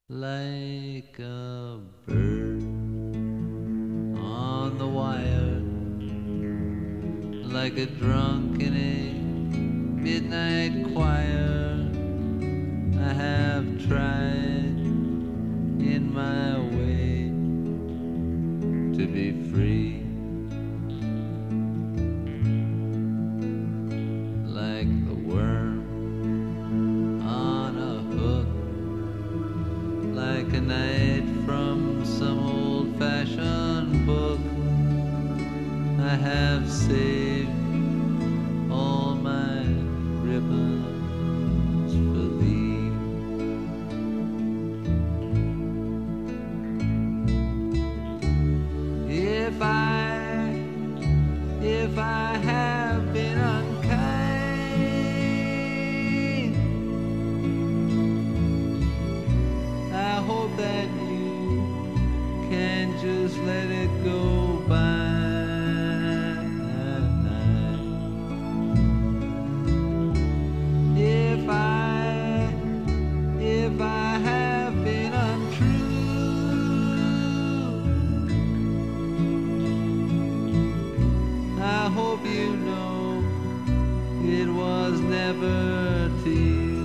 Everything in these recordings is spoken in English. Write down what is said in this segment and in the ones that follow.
like a bird on the wire, like a drunk in a midnight choir. I have tried in my way to be free, like the worm on a hook, like a knight from some old-fashioned book. I have saved all my ribbons for thee. If I have been unkind, I hope that you can just let it go by. If I have been untrue, I hope you know it was never to you.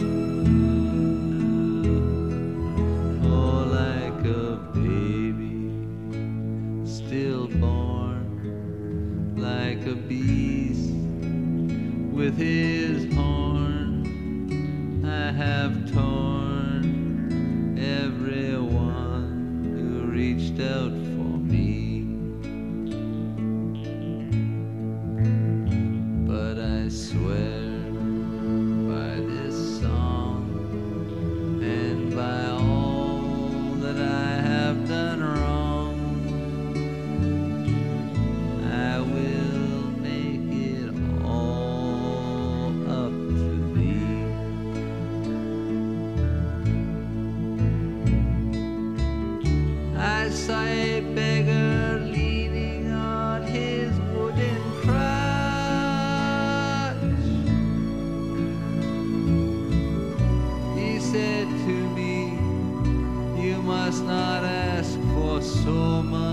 Oh, like a baby stillborn, like a beast with his horn, I have torn everyone who reached out for me. But I swear by this song and by all that I have done wrong, I will make it all up to thee. I saw a beggar leaning on his wooden crutch. He said to me, "You must not ask for so much.